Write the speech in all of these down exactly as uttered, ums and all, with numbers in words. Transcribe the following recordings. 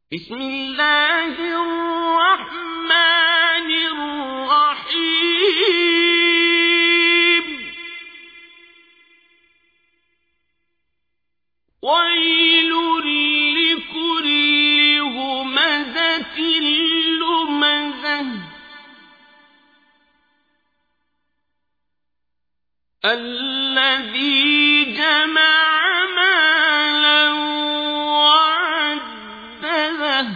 بسم الله الرحمن الرحيم ويل لكل همزة لمزة الذي جمع مالا وعدده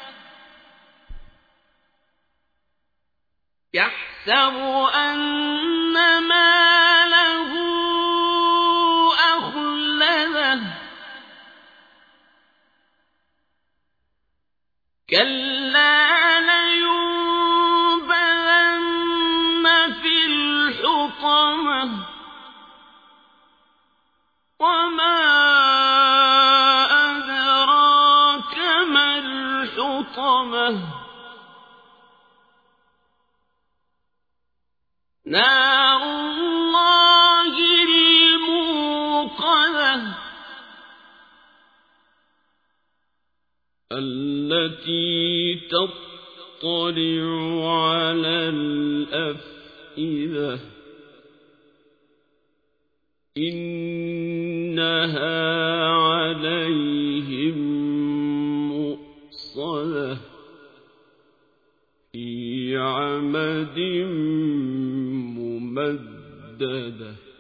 يحسب أن ماله أخلده كلا لينبذن في الحطمة وما أدراك ما الحطمة نار الله الموقدة التي تطلع على الأفئدة إنها عليهم مؤصدة في عمد ممددة.